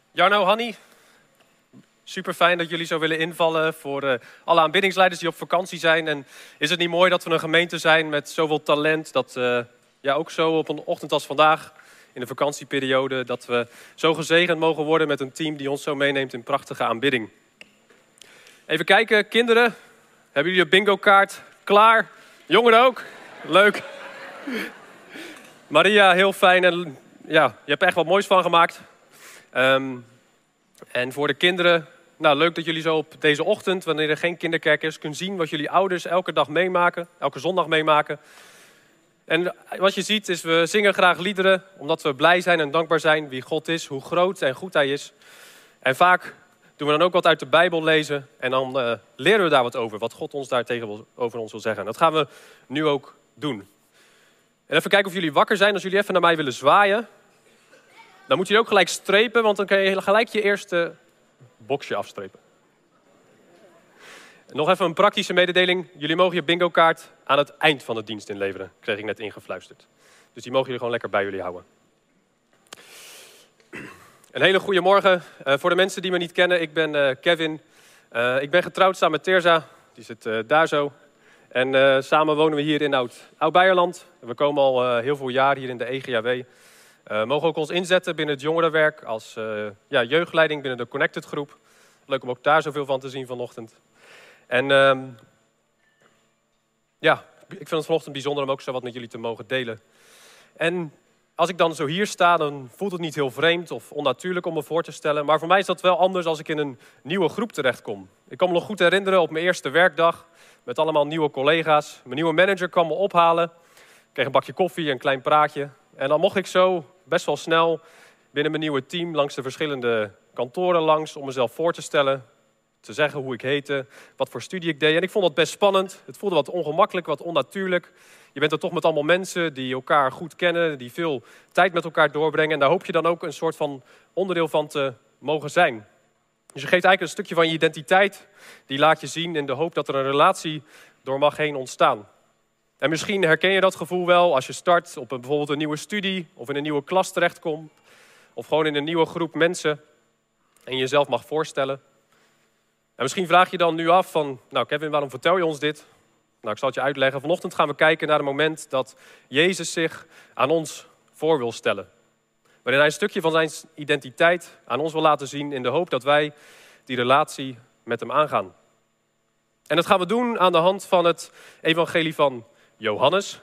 Jarno, Hanny, super fijn dat jullie zo willen invallen voor alle aanbiddingsleiders die op vakantie zijn. En is het niet mooi dat we een gemeente zijn met zoveel talent, dat ook zo op een ochtend als vandaag, in de vakantieperiode, dat we zo gezegend mogen worden met een team die ons zo meeneemt in prachtige aanbidding. Even kijken, kinderen, hebben jullie de bingo kaart klaar? Jongeren ook? Leuk. Maria, heel fijn en ja, je hebt er echt wat moois van gemaakt. En voor de kinderen, nou leuk dat jullie zo op deze ochtend, wanneer er geen kinderkerk is, kunnen zien wat jullie ouders elke dag meemaken, elke zondag meemaken. En wat je ziet is, we zingen graag liederen, omdat we blij zijn en dankbaar zijn wie God is, hoe groot en goed Hij is. En vaak doen we dan ook wat uit de Bijbel lezen en dan leren we daar wat over, wat God ons daar tegenover ons wil zeggen. En dat gaan we nu ook doen. En even kijken of jullie wakker zijn. Als jullie even naar mij willen zwaaien, dan moet je ook gelijk strepen, want dan kan je gelijk je eerste boxje afstrepen. Nog even een praktische mededeling. Jullie mogen je bingo kaart aan het eind van de dienst inleveren. Kreeg ik net ingefluisterd. Dus die mogen jullie gewoon lekker bij jullie houden. Een hele goede morgen. Voor de mensen die me niet kennen, ik ben Kevin. Ik ben getrouwd samen met Terza. Die zit daar zo. En samen wonen we hier in Oud-Beierland. We komen al heel veel jaar hier in de EGHW. Mogen ook ons inzetten binnen het jongerenwerk als jeugdleiding binnen de Connected groep. Leuk om ook daar zoveel van te zien vanochtend. En ik vind het vanochtend bijzonder om ook zo wat met jullie te mogen delen. En als ik dan zo hier sta, dan voelt het niet heel vreemd of onnatuurlijk om me voor te stellen. Maar voor mij is dat wel anders als ik in een nieuwe groep terechtkom. Ik kan me nog goed herinneren op mijn eerste werkdag met allemaal nieuwe collega's. Mijn nieuwe manager kwam me ophalen. Ik kreeg een bakje koffie en een klein praatje. En dan mocht ik zo best wel snel binnen mijn nieuwe team langs de verschillende kantoren langs om mezelf voor te stellen. Te zeggen hoe ik heette, wat voor studie ik deed. En ik vond dat best spannend. Het voelde wat ongemakkelijk, wat onnatuurlijk. Je bent er toch met allemaal mensen die elkaar goed kennen, die veel tijd met elkaar doorbrengen. En daar hoop je dan ook een soort van onderdeel van te mogen zijn. Dus je geeft eigenlijk een stukje van je identiteit, die laat je zien in de hoop dat er een relatie door mag heen ontstaan. En misschien herken je dat gevoel wel als je start op bijvoorbeeld een nieuwe studie of in een nieuwe klas terechtkomt. Of gewoon in een nieuwe groep mensen en je jezelf mag voorstellen. En misschien vraag je dan nu af van, nou Kevin, waarom vertel je ons dit? Nou, ik zal het je uitleggen. Vanochtend gaan we kijken naar het moment dat Jezus zich aan ons voor wil stellen. Waarin hij een stukje van zijn identiteit aan ons wil laten zien in de hoop dat wij die relatie met hem aangaan. En dat gaan we doen aan de hand van het evangelie van Johannes.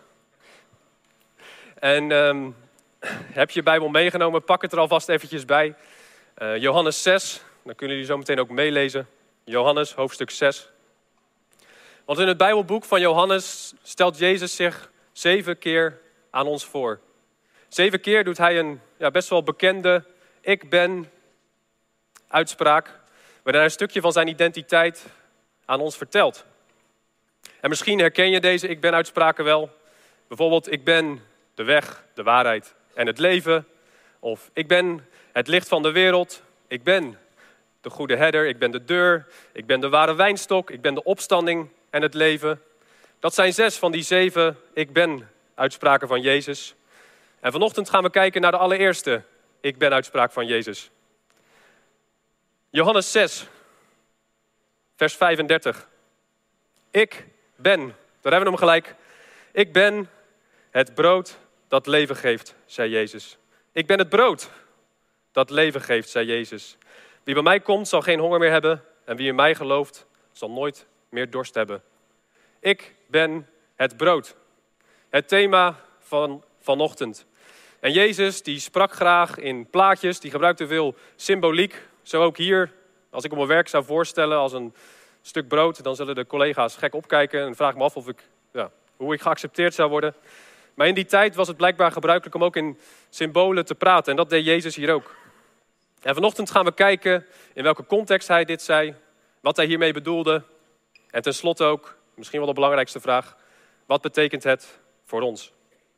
En heb je je Bijbel meegenomen, pak het er alvast eventjes bij. Johannes 6, dan kunnen jullie zo meteen ook meelezen. Johannes, hoofdstuk 6. Want in het Bijbelboek van Johannes stelt Jezus zich 7 keer aan ons voor. 7 keer doet hij een best wel bekende ik ben uitspraak, waarin hij een stukje van zijn identiteit aan ons vertelt. En misschien herken je deze ik ben uitspraken wel. Bijvoorbeeld ik ben de weg, de waarheid en het leven. Of ik ben het licht van de wereld. Ik ben de goede herder, ik ben de deur, ik ben de ware wijnstok, ik ben de opstanding en het leven. Dat zijn 6 van die 7 ik ben uitspraken van Jezus. En vanochtend gaan we kijken naar de allereerste ik ben uitspraak van Jezus. Johannes 6, vers 35. Ik ben, daar hebben we hem gelijk. Ik ben het brood dat leven geeft, zei Jezus. Ik ben het brood dat leven geeft, zei Jezus. Wie bij mij komt, zal geen honger meer hebben. En wie in mij gelooft, zal nooit meer dorst hebben. Ik ben het brood. Het thema van vanochtend. En Jezus die sprak graag in plaatjes, die gebruikte veel symboliek. Zo ook hier, als ik op mijn werk zou voorstellen als een stuk brood, dan zullen de collega's gek opkijken. En dan vraag ik me af hoe ik geaccepteerd zou worden. Maar in die tijd was het blijkbaar gebruikelijk om ook in symbolen te praten. En dat deed Jezus hier ook. En vanochtend gaan we kijken in welke context hij dit zei, wat hij hiermee bedoelde. En tenslotte ook, misschien wel de belangrijkste vraag, wat betekent het voor ons?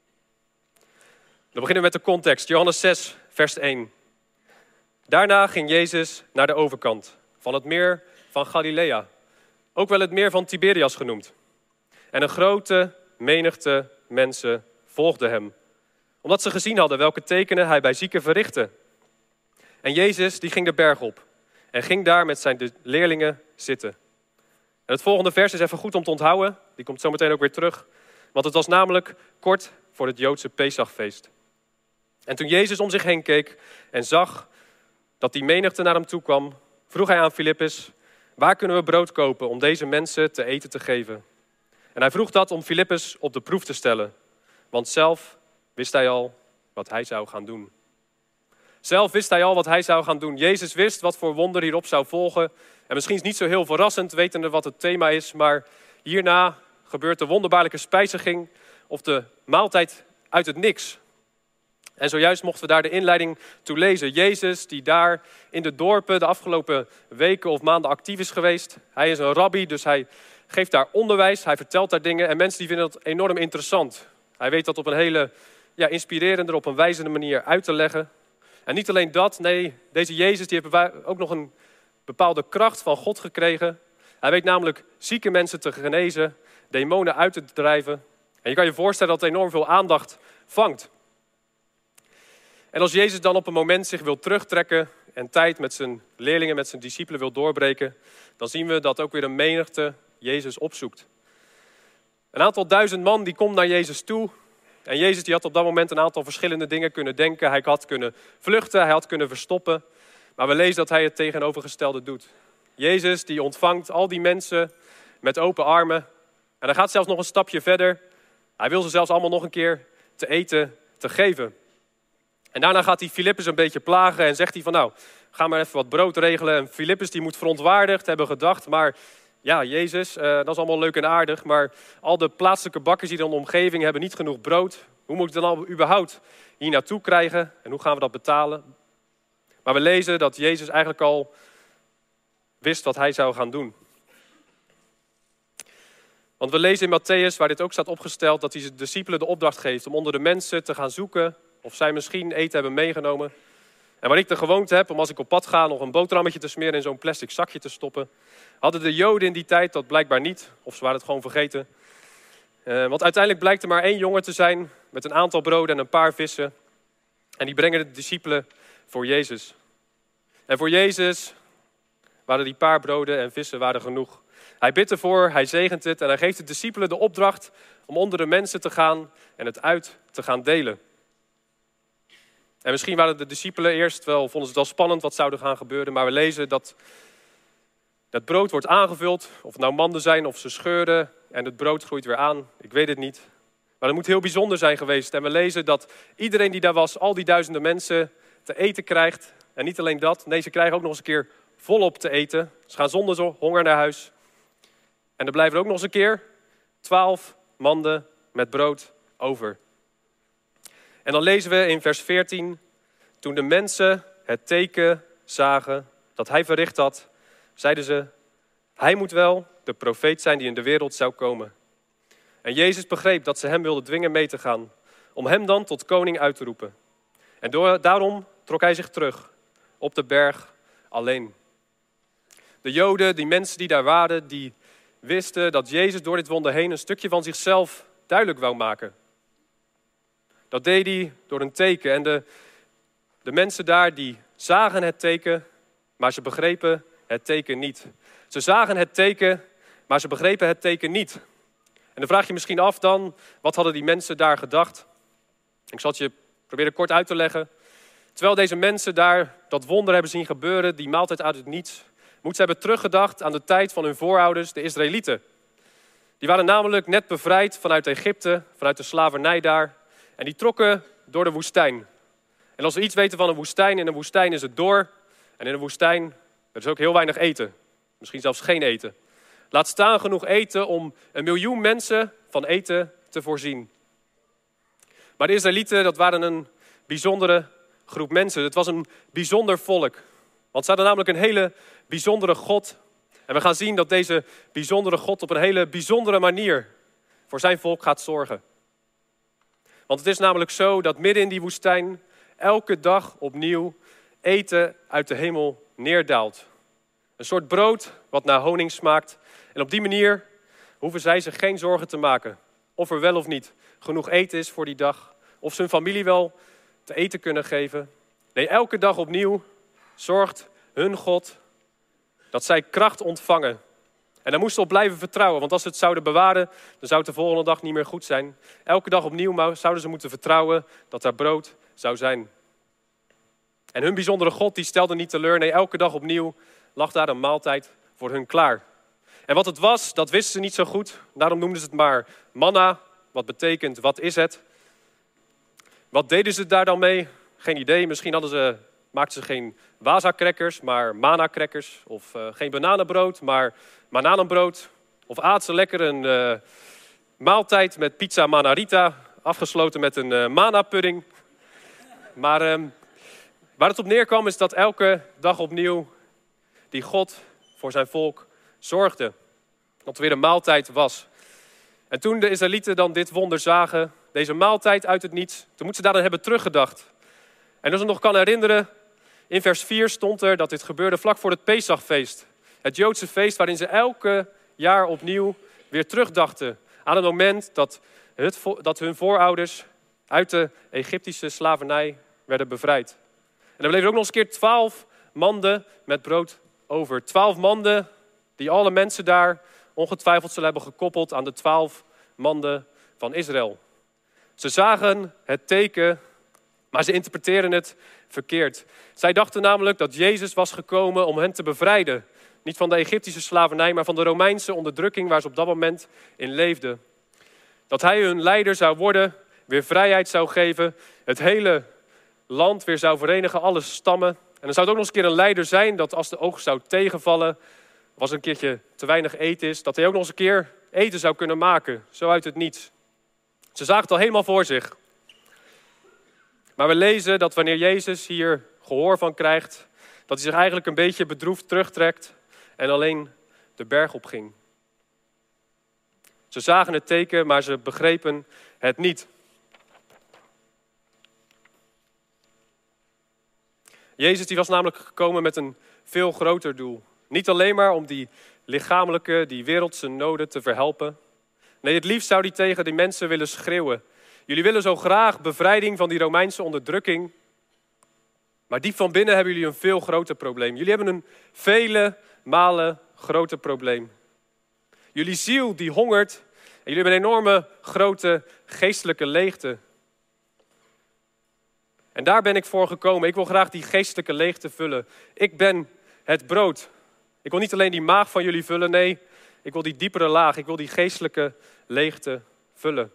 Dan beginnen we met de context, Johannes 6, vers 1. Daarna ging Jezus naar de overkant van het meer van Galilea, ook wel het meer van Tiberias genoemd. En een grote menigte mensen volgden hem, omdat ze gezien hadden welke tekenen hij bij zieken verrichtte. En Jezus die ging de berg op en ging daar met zijn leerlingen zitten. En het volgende vers is even goed om te onthouden. Die komt zo meteen ook weer terug. Want het was namelijk kort voor het Joodse Pesachfeest. En toen Jezus om zich heen keek en zag dat die menigte naar hem toe kwam, vroeg hij aan Filippus: waar kunnen we brood kopen om deze mensen te eten te geven? En hij vroeg dat om Filippus op de proef te stellen. Want zelf wist hij al wat hij zou gaan doen. Zelf wist hij al wat hij zou gaan doen. Jezus wist wat voor wonder hierop zou volgen. En misschien is het niet zo heel verrassend, wetende wat het thema is. Maar hierna gebeurt de wonderbaarlijke spijziging of de maaltijd uit het niks. En zojuist mochten we daar de inleiding toe lezen. Jezus die daar in de dorpen de afgelopen weken of maanden actief is geweest. Hij is een rabbi, dus hij geeft daar onderwijs. Hij vertelt daar dingen en mensen die vinden dat enorm interessant. Hij weet dat op een hele inspirerende, op een wijzende manier uit te leggen. En niet alleen dat, nee, deze Jezus die heeft ook nog een bepaalde kracht van God gekregen. Hij weet namelijk zieke mensen te genezen, demonen uit te drijven. En je kan je voorstellen dat het enorm veel aandacht vangt. En als Jezus dan op een moment zich wil terugtrekken en tijd met zijn leerlingen, met zijn discipelen wil doorbreken, dan zien we dat ook weer een menigte Jezus opzoekt. Een aantal duizend man die komt naar Jezus toe. En Jezus die had op dat moment een aantal verschillende dingen kunnen denken. Hij had kunnen vluchten, hij had kunnen verstoppen. Maar we lezen dat hij het tegenovergestelde doet. Jezus die ontvangt al die mensen met open armen. En hij gaat zelfs nog een stapje verder. Hij wil ze zelfs allemaal nog een keer te eten te geven. En daarna gaat hij Filippus een beetje plagen en zegt hij van nou, ga maar even wat brood regelen. En Filippus die moet verontwaardigd hebben gedacht, maar ja, Jezus, dat is allemaal leuk en aardig, maar al de plaatselijke bakkers die dan in de omgeving hebben niet genoeg brood. Hoe moet ik dan al überhaupt hier naartoe krijgen en hoe gaan we dat betalen? Maar we lezen dat Jezus eigenlijk al wist wat hij zou gaan doen. Want we lezen in Matthäus, waar dit ook staat opgesteld, dat hij zijn discipelen de opdracht geeft om onder de mensen te gaan zoeken of zij misschien eten hebben meegenomen. En waar ik de gewoonte heb om als ik op pad ga nog een boterhammetje te smeren in zo'n plastic zakje te stoppen, hadden de Joden in die tijd dat blijkbaar niet, of ze waren het gewoon vergeten. Want uiteindelijk blijkt er maar 1 jongen te zijn met een aantal broden en een paar vissen. En die brengen de discipelen voor Jezus. En voor Jezus waren die paar broden en vissen waren genoeg. Hij bidt ervoor, hij zegent het en hij geeft de discipelen de opdracht om onder de mensen te gaan en het uit te gaan delen. En misschien waren de discipelen eerst vonden ze het wel spannend wat zou er gaan gebeuren. Maar we lezen dat het brood wordt aangevuld, of het nou manden zijn of ze scheuren en het brood groeit weer aan. Ik weet het niet. Maar het moet heel bijzonder zijn geweest. En we lezen dat iedereen die daar was, al die duizenden mensen, te eten krijgt. En niet alleen dat, nee, ze krijgen ook nog eens een keer volop te eten. Ze gaan zonder honger naar huis. En er blijven ook nog eens een keer 12 manden met brood over. En dan lezen we in vers 14, toen de mensen het teken zagen dat hij verricht had, zeiden ze, hij moet wel de profeet zijn die in de wereld zou komen. En Jezus begreep dat ze hem wilden dwingen mee te gaan, om hem dan tot koning uit te roepen. En daarom trok hij zich terug, op de berg alleen. De Joden, die mensen die daar waren, die wisten dat Jezus door dit wonder heen een stukje van zichzelf duidelijk wou maken. Dat deed hij door een teken. En de mensen daar, die zagen het teken, maar ze begrepen het teken niet. Ze zagen het teken, maar ze begrepen het teken niet. En dan vraag je misschien af dan, wat hadden die mensen daar gedacht? Ik zal het je proberen kort uit te leggen. Terwijl deze mensen daar dat wonder hebben zien gebeuren, die maaltijd uit het niets, moeten ze hebben teruggedacht aan de tijd van hun voorouders, de Israëlieten. Die waren namelijk net bevrijd vanuit Egypte, vanuit de slavernij daar. En die trokken door de woestijn. En als we iets weten van een woestijn, in een woestijn is het door. En in een woestijn, er is ook heel weinig eten. Misschien zelfs geen eten. Laat staan genoeg eten om 1 miljoen mensen van eten te voorzien. Maar de Israëlieten, dat waren een bijzondere groep mensen. Het was een bijzonder volk. Want ze hadden namelijk een hele bijzondere God. En we gaan zien dat deze bijzondere God op een hele bijzondere manier voor zijn volk gaat zorgen. Want het is namelijk zo dat midden in die woestijn elke dag opnieuw eten uit de hemel neerdaalt. Een soort brood wat naar honing smaakt. En op die manier hoeven zij zich geen zorgen te maken. Of er wel of niet genoeg eten is voor die dag. Of ze hun familie wel te eten kunnen geven. Nee, elke dag opnieuw zorgt hun God dat zij kracht ontvangen. En daar moesten ze op blijven vertrouwen, want als ze het zouden bewaren, dan zou het de volgende dag niet meer goed zijn. Elke dag opnieuw zouden ze moeten vertrouwen dat daar brood zou zijn. En hun bijzondere God die stelde niet teleur, nee, elke dag opnieuw lag daar een maaltijd voor hun klaar. En wat het was, dat wisten ze niet zo goed. Daarom noemden ze het maar manna, wat betekent, wat is het? Wat deden ze daar dan mee? Geen idee, misschien maakten ze geen waza-crackers, maar mana-crackers. Of geen bananenbrood, maar bananenbrood. Of aten ze lekker een maaltijd met pizza manarita, afgesloten met een mana-pudding. Maar waar het op neerkwam is dat elke dag opnieuw die God voor zijn volk zorgde. Dat er weer een maaltijd was. En toen de Israëlieten dan dit wonder zagen, deze maaltijd uit het niets, toen moeten ze daaraan hebben teruggedacht. En als je nog kan herinneren, in vers 4 stond er dat dit gebeurde vlak voor het Pesachfeest. Het Joodse feest waarin ze elke jaar opnieuw weer terugdachten aan het moment dat hun voorouders uit de Egyptische slavernij werden bevrijd. En er bleven ook nog eens een keer 12 manden met brood over. 12 manden die alle mensen daar ongetwijfeld zullen hebben gekoppeld aan de 12 manden van Israël. Ze zagen het teken, maar ze interpreteren het verkeerd. Zij dachten namelijk dat Jezus was gekomen om hen te bevrijden. Niet van de Egyptische slavernij, maar van de Romeinse onderdrukking waar ze op dat moment in leefden. Dat hij hun leider zou worden, weer vrijheid zou geven, het hele land weer zou verenigen, alle stammen. En dan zou het ook nog eens een keer een leider zijn dat als de oogst zou tegenvallen, of als er een keertje te weinig eten is, dat hij ook nog eens een keer eten zou kunnen maken, zo uit het niets. Ze zagen het al helemaal voor zich. Maar we lezen dat wanneer Jezus hier gehoor van krijgt, dat hij zich eigenlijk een beetje bedroefd terugtrekt en alleen de berg op ging. Ze zagen het teken, maar ze begrepen het niet. Jezus die was namelijk gekomen met een veel groter doel. Niet alleen maar om die lichamelijke, die wereldse noden te verhelpen. Nee, het liefst zou hij tegen die mensen willen schreeuwen. Jullie willen zo graag bevrijding van die Romeinse onderdrukking. Maar diep van binnen hebben jullie een veel groter probleem. Jullie hebben een vele malen groter probleem. Jullie ziel die hongert en jullie hebben een enorme grote geestelijke leegte. En daar ben ik voor gekomen. Ik wil graag die geestelijke leegte vullen. Ik ben het brood. Ik wil niet alleen die maag van jullie vullen, nee, ik wil die diepere laag. Ik wil die geestelijke leegte vullen.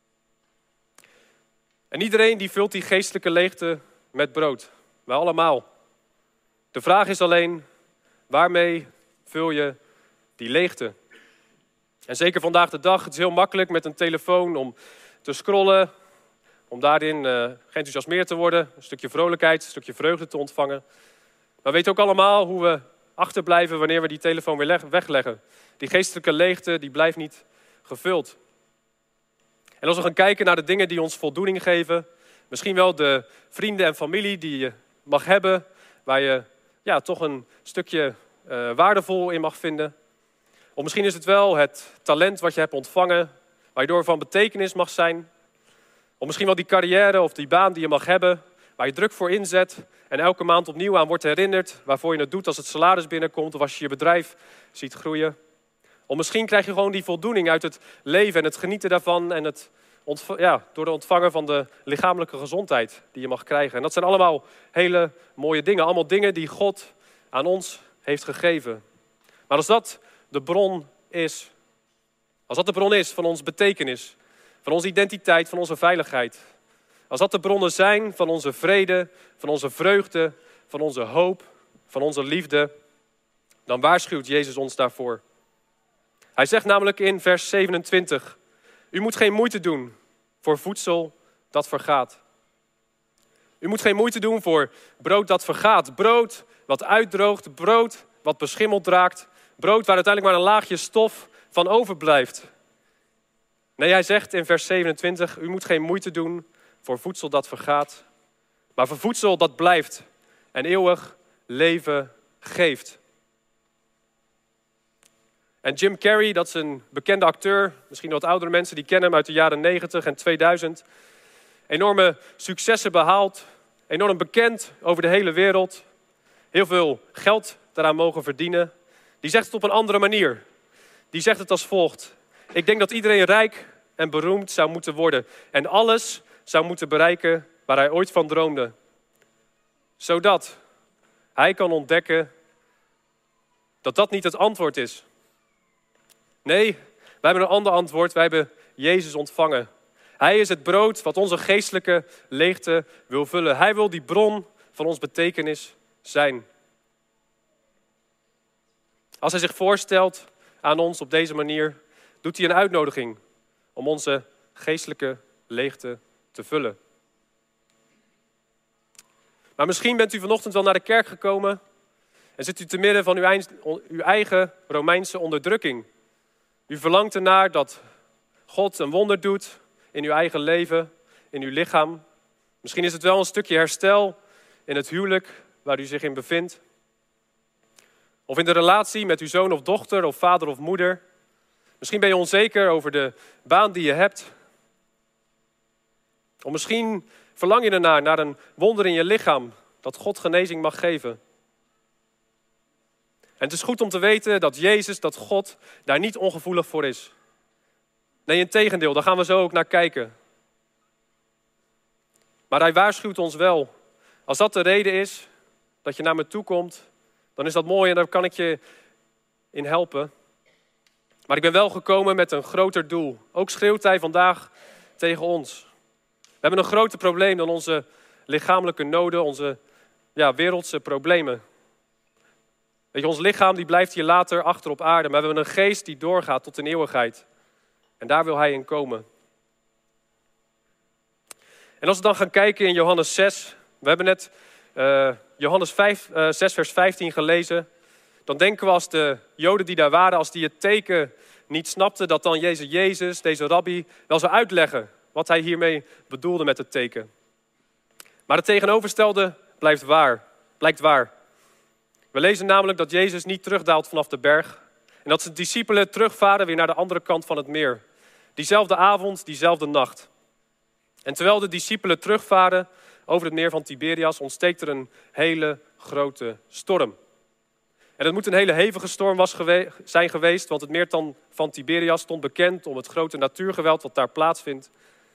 En iedereen die vult die geestelijke leegte met brood. Wij allemaal. De vraag is alleen, waarmee vul je die leegte? En zeker vandaag de dag, het is heel makkelijk met een telefoon om te scrollen, om daarin geenthousiasmeerd te worden, een stukje vrolijkheid, een stukje vreugde te ontvangen. Maar we weten ook allemaal hoe we achterblijven wanneer we die telefoon weer wegleggen. Die geestelijke leegte, die blijft niet gevuld. En als we gaan kijken naar de dingen die ons voldoening geven, misschien wel de vrienden en familie die je mag hebben, waar je toch een stukje waardevol in mag vinden. Of misschien is het wel het talent wat je hebt ontvangen, waar je door van betekenis mag zijn. Of misschien wel die carrière of die baan die je mag hebben, waar je druk voor inzet en elke maand opnieuw aan wordt herinnerd waarvoor je het doet als het salaris binnenkomt of als je je bedrijf ziet groeien. Of misschien krijg je gewoon die voldoening uit het leven en het genieten daarvan en door de ontvangen van de lichamelijke gezondheid die je mag krijgen. En dat zijn allemaal hele mooie dingen, allemaal dingen die God aan ons heeft gegeven. Maar als dat de bron is, van onze betekenis, van onze identiteit, van onze veiligheid, als dat de bronnen zijn van onze vrede, van onze vreugde, van onze hoop, van onze liefde, dan waarschuwt Jezus ons daarvoor. Hij zegt namelijk in vers 27, u moet geen moeite doen voor voedsel dat vergaat. U moet geen moeite doen voor brood dat vergaat. Brood wat uitdroogt, brood wat beschimmeld raakt. Brood waar uiteindelijk maar een laagje stof van overblijft. Nee, hij zegt in vers 27, u moet geen moeite doen voor voedsel dat vergaat. Maar voor voedsel dat blijft en eeuwig leven geeft. En Jim Carrey, dat is een bekende acteur, misschien wat oudere mensen die kennen hem uit de jaren 90 en 2000. Enorme successen behaald, enorm bekend over de hele wereld. heel veel geld daaraan mogen verdienen, die zegt het op een andere manier. Die zegt het als volgt: ik denk dat iedereen rijk en beroemd zou moeten worden en alles zou moeten bereiken waar hij ooit van droomde. Zodat hij kan ontdekken dat dat niet het antwoord is. Nee, wij hebben een ander antwoord. Wij hebben Jezus ontvangen. Hij is het brood wat onze geestelijke leegte wil vullen. Hij wil die bron van ons betekenis zijn. Als hij zich voorstelt aan ons op deze manier, doet hij een uitnodiging om onze geestelijke leegte te vullen. Maar misschien bent u vanochtend wel naar de kerk gekomen en zit u te midden van uw eigen Romeinse onderdrukking. U verlangt ernaar dat God een wonder doet in uw eigen leven, in uw lichaam. Misschien is het wel een stukje herstel in het huwelijk waar u zich in bevindt. Of in de relatie met uw zoon of dochter of vader of moeder. Misschien ben je onzeker over de baan die je hebt. Of misschien verlang je ernaar, naar een wonder in je lichaam dat God genezing mag geven. En het is goed om te weten dat Jezus, dat God, daar niet ongevoelig voor is. Nee, integendeel, daar gaan we zo ook naar kijken. Maar hij waarschuwt ons wel. Als dat de reden is dat je naar me toe komt, dan is dat mooi en daar kan ik je in helpen. Maar ik ben wel gekomen met een groter doel. Ook schreeuwt hij vandaag tegen ons. We hebben een groter probleem dan onze lichamelijke noden, onze wereldse problemen. Weet je, ons lichaam die blijft hier later achter op aarde, maar we hebben een geest die doorgaat tot in eeuwigheid. En daar wil hij in komen. En als we dan gaan kijken in Johannes 6, we hebben net Johannes 6 vers 15 gelezen. Dan denken we als de Joden die daar waren, als die het teken niet snapten, dat dan Jezus, deze rabbi, wel zou uitleggen wat hij hiermee bedoelde met het teken. Maar het tegenovergestelde blijkt waar. We lezen namelijk dat Jezus niet terugdaalt vanaf de berg. En dat zijn discipelen terugvaren weer naar de andere kant van het meer. Diezelfde avond, diezelfde nacht. En terwijl de discipelen terugvaren over het meer van Tiberias, ontsteekt er een hele grote storm. En het moet een hele hevige storm zijn geweest, want het meer van Tiberias stond bekend om het grote natuurgeweld wat daar plaatsvindt.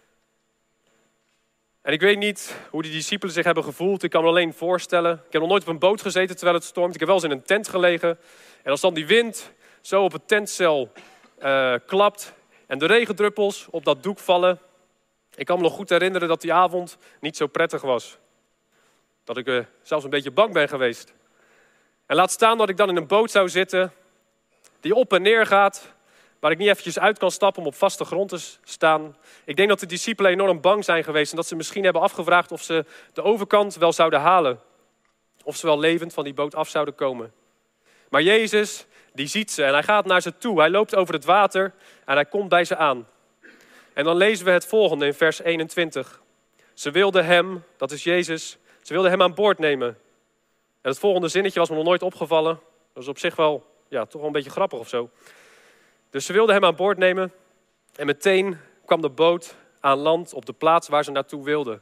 En ik weet niet hoe die discipelen zich hebben gevoeld. Ik kan me alleen voorstellen. Ik heb nog nooit op een boot gezeten terwijl het stormt. Ik heb wel eens in een tent gelegen. En als dan die wind zo op het tentcel klapt en de regendruppels op dat doek vallen. Ik kan me nog goed herinneren dat die avond niet zo prettig was. Dat ik zelfs een beetje bang ben geweest. En laat staan dat ik dan in een boot zou zitten die op en neer gaat, waar ik niet eventjes uit kan stappen om op vaste grond te staan. Ik denk dat de discipelen enorm bang zijn geweest en dat ze misschien hebben afgevraagd of ze de overkant wel zouden halen. Of ze wel levend van die boot af zouden komen. Maar Jezus, die ziet ze en hij gaat naar ze toe. Hij loopt over het water en hij komt bij ze aan. En dan lezen we het volgende in vers 21. Ze wilden hem, dat is Jezus, ze wilden hem aan boord nemen. En het volgende zinnetje was me nog nooit opgevallen. Dat is op zich wel, toch wel een beetje grappig of zo. Dus ze wilden hem aan boord nemen en meteen kwam de boot aan land op de plaats waar ze naartoe wilden.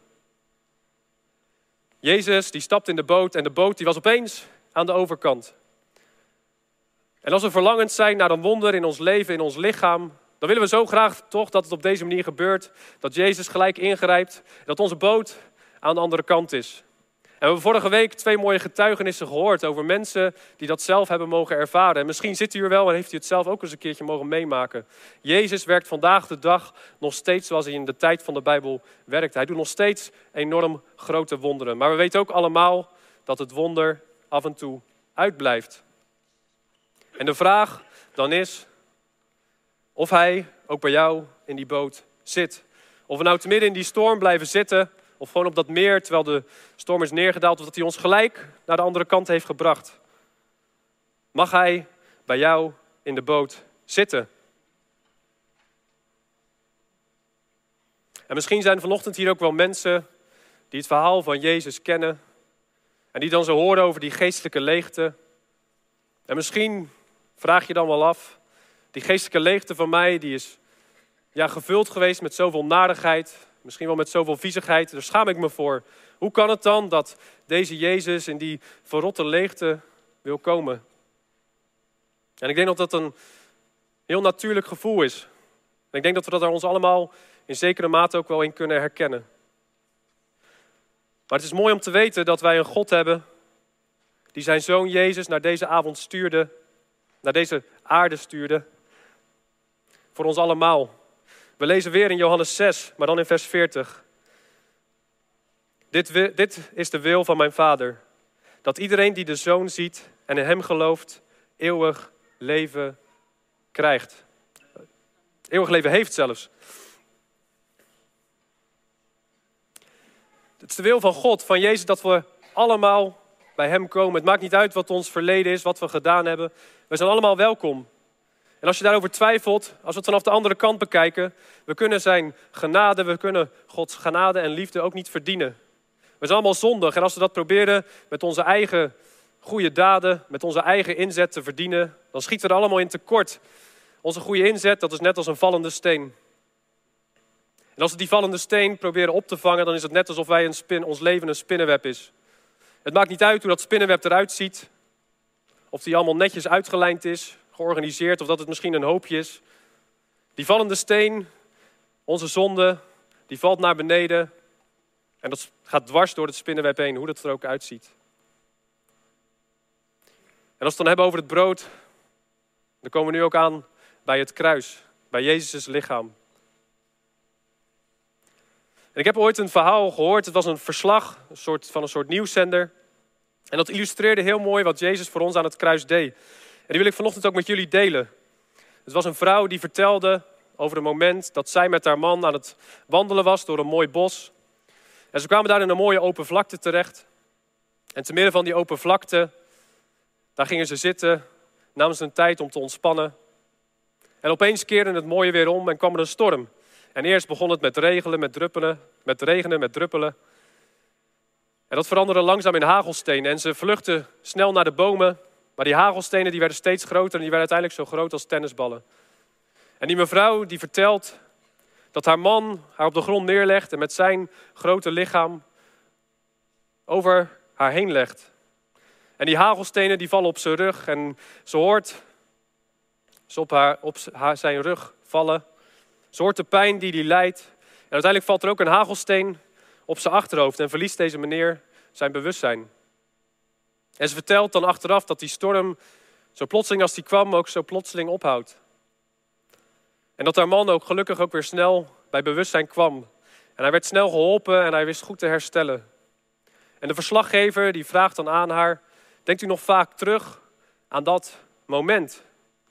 Jezus die stapt in de boot en de boot die was opeens aan de overkant. En als we verlangend zijn naar een wonder in ons leven, in ons lichaam, dan willen we zo graag toch dat het op deze manier gebeurt. Dat Jezus gelijk ingrijpt, dat onze boot aan de andere kant is. En we hebben vorige week 2 mooie getuigenissen gehoord over mensen die dat zelf hebben mogen ervaren. En misschien zit u er wel en heeft u het zelf ook eens een keertje mogen meemaken. Jezus werkt vandaag de dag nog steeds zoals hij in de tijd van de Bijbel werkt. Hij doet nog steeds enorm grote wonderen. Maar we weten ook allemaal dat het wonder af en toe uitblijft. En de vraag dan is of hij ook bij jou in die boot zit. Of we nou te midden in die storm blijven zitten, of gewoon op dat meer terwijl de storm is neergedaald, of dat hij ons gelijk naar de andere kant heeft gebracht. Mag hij bij jou in de boot zitten? En misschien zijn vanochtend hier ook wel mensen die het verhaal van Jezus kennen. En die dan zo horen over die geestelijke leegte. En misschien vraag je dan wel af, die geestelijke leegte van mij, die is gevuld geweest met zoveel narigheid. Misschien wel met zoveel viezigheid. Daar schaam ik me voor. Hoe kan het dan dat deze Jezus in die verrotte leegte wil komen? En ik denk dat dat een heel natuurlijk gevoel is. En ik denk dat we daar ons allemaal in zekere mate ook wel in kunnen herkennen. Maar het is mooi om te weten dat wij een God hebben die zijn zoon Jezus naar deze avond stuurde, naar deze aarde stuurde, voor ons allemaal. We lezen weer in Johannes 6, maar dan in vers 40. Dit is de wil van mijn Vader, dat iedereen die de Zoon ziet en in hem gelooft, eeuwig leven krijgt. Eeuwig leven heeft zelfs. Het is de wil van God, van Jezus, dat we allemaal bij hem komen. Het maakt niet uit wat ons verleden is, wat we gedaan hebben. We zijn allemaal welkom. En als je daarover twijfelt, als we het vanaf de andere kant bekijken, we kunnen zijn genade, we kunnen Gods genade en liefde ook niet verdienen. We zijn allemaal zondig en als we dat proberen met onze eigen goede daden, met onze eigen inzet te verdienen, dan schieten we er allemaal in tekort. Onze goede inzet, dat is net als een vallende steen. En als we die vallende steen proberen op te vangen, dan is het net alsof ons leven een spinnenweb is. Het maakt niet uit hoe dat spinnenweb eruit ziet, of die allemaal netjes uitgelijnd is, georganiseerd, of dat het misschien een hoopje is. Die vallende steen, onze zonde, die valt naar beneden en dat gaat dwars door het spinnenweb heen, hoe dat er ook uitziet. En als we het dan hebben over het brood, dan komen we nu ook aan bij het kruis, bij Jezus' lichaam. En ik heb ooit een verhaal gehoord, het was een verslag van een soort nieuwszender. En dat illustreerde heel mooi wat Jezus voor ons aan het kruis deed. En die wil ik vanochtend ook met jullie delen. Het was een vrouw die vertelde over een moment dat zij met haar man aan het wandelen was door een mooi bos. En ze kwamen daar in een mooie open vlakte terecht. En te midden van die open vlakte, daar gingen ze zitten, namen ze een tijd om te ontspannen. En opeens keerde het mooie weer om en kwam er een storm. En eerst begon het met regenen, met druppelen. En dat veranderde langzaam in hagelstenen. En ze vluchtten snel naar de bomen. Maar die hagelstenen die werden steeds groter en die werden uiteindelijk zo groot als tennisballen. En die mevrouw die vertelt dat haar man haar op de grond neerlegt en met zijn grote lichaam over haar heen legt. En die hagelstenen die vallen op zijn rug en ze hoort ze op zijn rug vallen. Ze hoort de pijn die hij lijdt. En uiteindelijk valt er ook een hagelsteen op zijn achterhoofd en verliest deze meneer zijn bewustzijn. En ze vertelt dan achteraf dat die storm, zo plotseling als die kwam, ook zo plotseling ophoudt. En dat haar man ook gelukkig ook weer snel bij bewustzijn kwam. En hij werd snel geholpen en hij wist goed te herstellen. En de verslaggever die vraagt dan aan haar, denkt u nog vaak terug aan dat moment?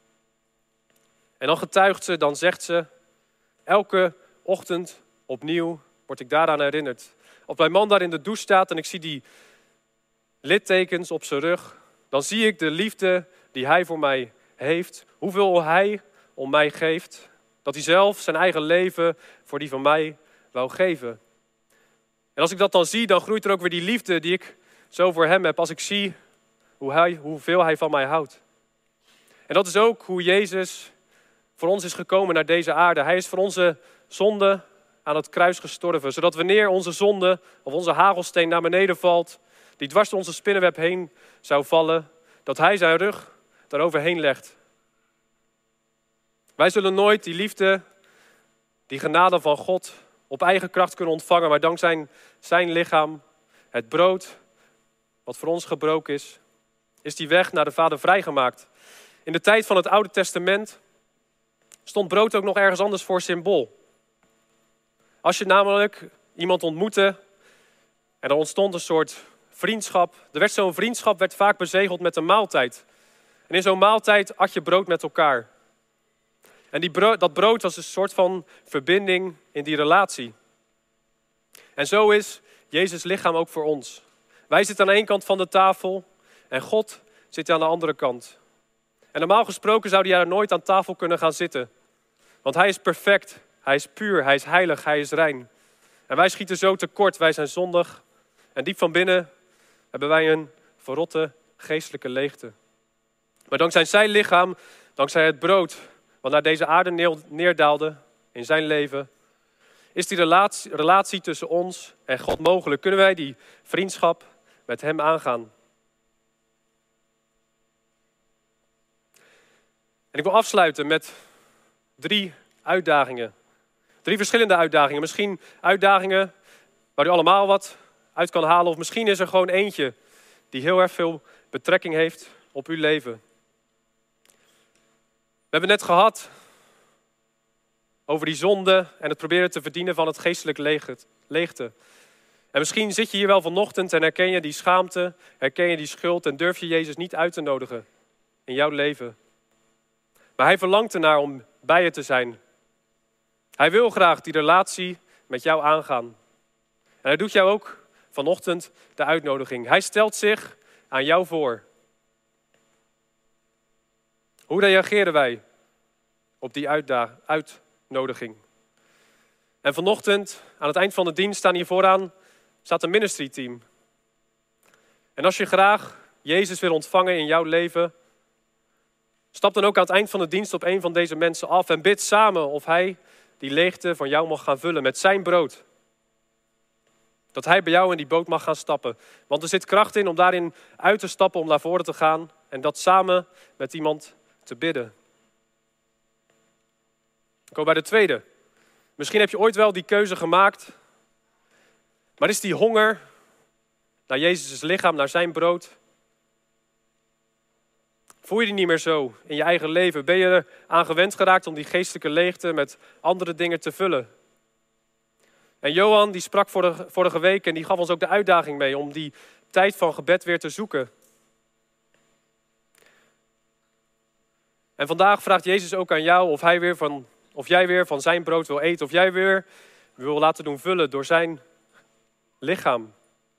En dan getuigt ze, dan zegt ze, elke ochtend opnieuw word ik daaraan herinnerd. Als mijn man daar in de douche staat en ik zie die littekens op zijn rug, dan zie ik de liefde die hij voor mij heeft. Hoeveel hij om mij geeft. Dat hij zelf zijn eigen leven voor die van mij wou geven. En als ik dat dan zie, dan groeit er ook weer die liefde die ik zo voor hem heb. Als ik zie hoeveel hij van mij houdt. En dat is ook hoe Jezus voor ons is gekomen naar deze aarde. Hij is voor onze zonde aan het kruis gestorven. Zodat wanneer onze zonde of onze hagelsteen naar beneden valt, die dwars door onze spinnenweb heen zou vallen, dat hij zijn rug daaroverheen legt. Wij zullen nooit die liefde, die genade van God op eigen kracht kunnen ontvangen, maar dankzij zijn lichaam, het brood wat voor ons gebroken is die weg naar de Vader vrijgemaakt. In de tijd van het Oude Testament stond brood ook nog ergens anders voor symbool. Als je namelijk iemand ontmoette en er ontstond een soort vriendschap. Zo'n vriendschap werd vaak bezegeld met een maaltijd. En in zo'n maaltijd at je brood met elkaar. En dat brood was een soort van verbinding in die relatie. En zo is Jezus' lichaam ook voor ons. Wij zitten aan één kant van de tafel en God zit aan de andere kant. En normaal gesproken zou hij er nooit aan tafel kunnen gaan zitten. Want hij is perfect, hij is puur, hij is heilig, hij is rein. En wij schieten zo tekort, wij zijn zondig. En diep van binnen hebben wij een verrotte geestelijke leegte. Maar dankzij zijn lichaam, dankzij het brood wat naar deze aarde neerdaalde in zijn leven, Is die relatie tussen ons en God mogelijk? Kunnen wij die vriendschap met hem aangaan? En ik wil afsluiten met 3 uitdagingen. 3 verschillende uitdagingen. Misschien uitdagingen waar u allemaal wat uit kan halen. Of misschien is er gewoon eentje die heel erg veel betrekking heeft op uw leven. We hebben net gehad over die zonde en het proberen te verdienen van het geestelijk leegte. En misschien zit je hier wel vanochtend en herken je die schaamte, herken je die schuld en durf je Jezus niet uit te nodigen in jouw leven. Maar hij verlangt ernaar om bij je te zijn. Hij wil graag die relatie met jou aangaan. En hij doet jou ook vanochtend de uitnodiging. Hij stelt zich aan jou voor. Hoe reageren wij op die uitnodiging? En vanochtend, aan het eind van de dienst, staan hier vooraan, staat een ministry team. En als je graag Jezus wil ontvangen in jouw leven, stap dan ook aan het eind van de dienst op een van deze mensen af en bid samen of hij die leegte van jou mag gaan vullen met zijn brood. Dat hij bij jou in die boot mag gaan stappen. Want er zit kracht in om daarin uit te stappen, om naar voren te gaan en dat samen met iemand te bidden. Ik kom bij de tweede. Misschien heb je ooit wel die keuze gemaakt, maar is die honger naar Jezus' lichaam, naar zijn brood, voel je die niet meer zo in je eigen leven? Ben je er aan gewend geraakt om die geestelijke leegte met andere dingen te vullen? En Johan die sprak vorige week en die gaf ons ook de uitdaging mee om die tijd van gebed weer te zoeken. En vandaag vraagt Jezus ook aan jou of jij weer van zijn brood wil eten. Of jij weer wil laten doen vullen door zijn lichaam.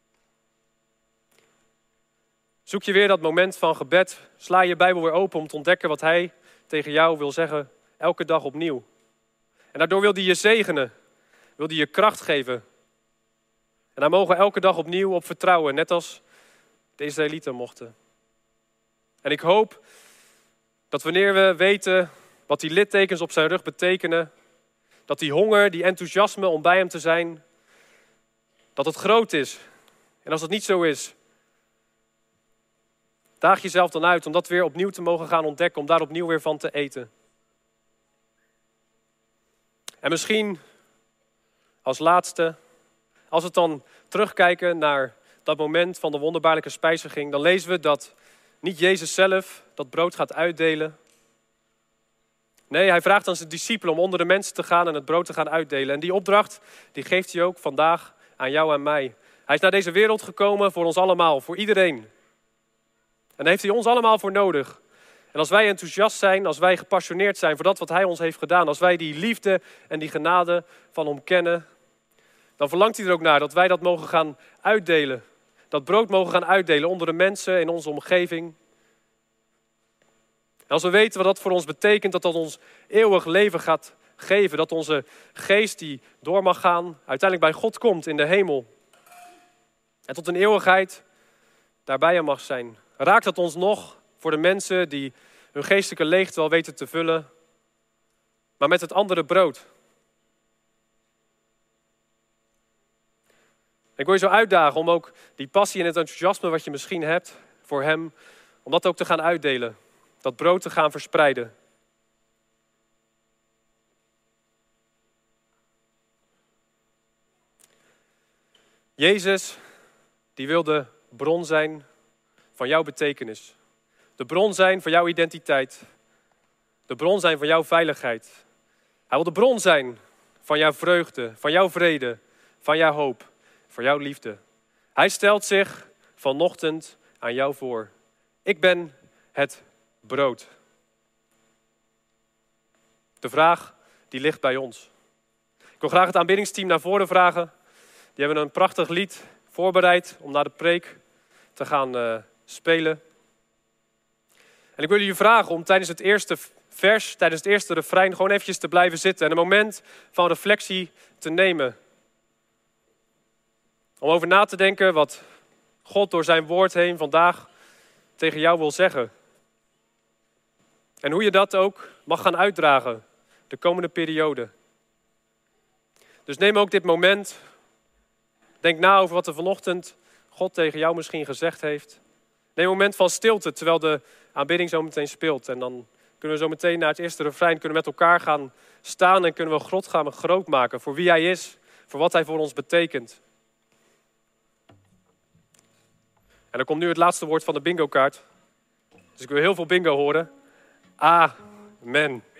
Zoek je weer dat moment van gebed. Sla je Bijbel weer open om te ontdekken wat hij tegen jou wil zeggen. Elke dag opnieuw. En daardoor wil hij je zegenen. Wil hij je kracht geven. En daar mogen we elke dag opnieuw op vertrouwen. Net als de Israëlieten mochten. En ik hoop dat wanneer we weten wat die littekens op zijn rug betekenen, dat die honger, die enthousiasme om bij hem te zijn, dat het groot is. En als het niet zo is, daag jezelf dan uit om dat weer opnieuw te mogen gaan ontdekken, om daar opnieuw weer van te eten. En misschien als laatste, als we dan terugkijken naar dat moment van de wonderbaarlijke spijziging, dan lezen we dat niet Jezus zelf dat brood gaat uitdelen. Nee, hij vraagt aan zijn discipelen om onder de mensen te gaan en het brood te gaan uitdelen. En die opdracht, die geeft hij ook vandaag aan jou en mij. Hij is naar deze wereld gekomen voor ons allemaal, voor iedereen. En daar heeft hij ons allemaal voor nodig. En als wij enthousiast zijn, als wij gepassioneerd zijn voor dat wat hij ons heeft gedaan, als wij die liefde en die genade van hem kennen, dan verlangt hij er ook naar dat wij dat mogen gaan uitdelen. Dat brood mogen gaan uitdelen onder de mensen in onze omgeving. En als we weten wat dat voor ons betekent, dat dat ons eeuwig leven gaat geven. Dat onze geest die door mag gaan, uiteindelijk bij God komt in de hemel. En tot een eeuwigheid daarbij mag zijn. Raakt dat ons nog voor de mensen die hun geestelijke leegte wel weten te vullen, maar met het andere brood. Ik wil je zo uitdagen om ook die passie en het enthousiasme wat je misschien hebt voor hem, om dat ook te gaan uitdelen. Dat brood te gaan verspreiden. Jezus, die wil de bron zijn van jouw betekenis. De bron zijn van jouw identiteit. De bron zijn van jouw veiligheid. Hij wil de bron zijn van jouw vreugde, van jouw vrede, van jouw hoop, voor jouw liefde. Hij stelt zich vanochtend aan jou voor. Ik ben het brood. De vraag die ligt bij ons. Ik wil graag het aanbiddingsteam naar voren vragen. Die hebben een prachtig lied voorbereid om naar de preek te gaan spelen. En ik wil jullie vragen om tijdens het eerste vers, tijdens het eerste refrein, gewoon eventjes te blijven zitten en een moment van reflectie te nemen. Om over na te denken wat God door zijn woord heen vandaag tegen jou wil zeggen. En hoe je dat ook mag gaan uitdragen de komende periode. Dus neem ook dit moment. Denk na over wat er vanochtend God tegen jou misschien gezegd heeft. Neem een moment van stilte terwijl de aanbidding zo meteen speelt. En dan kunnen we zo meteen naar het eerste refrein kunnen met elkaar gaan staan en kunnen we God gaan groot maken voor wie hij is, voor wat hij voor ons betekent. En dan komt nu het laatste woord van de bingo kaart. Dus ik wil heel veel bingo horen. Amen.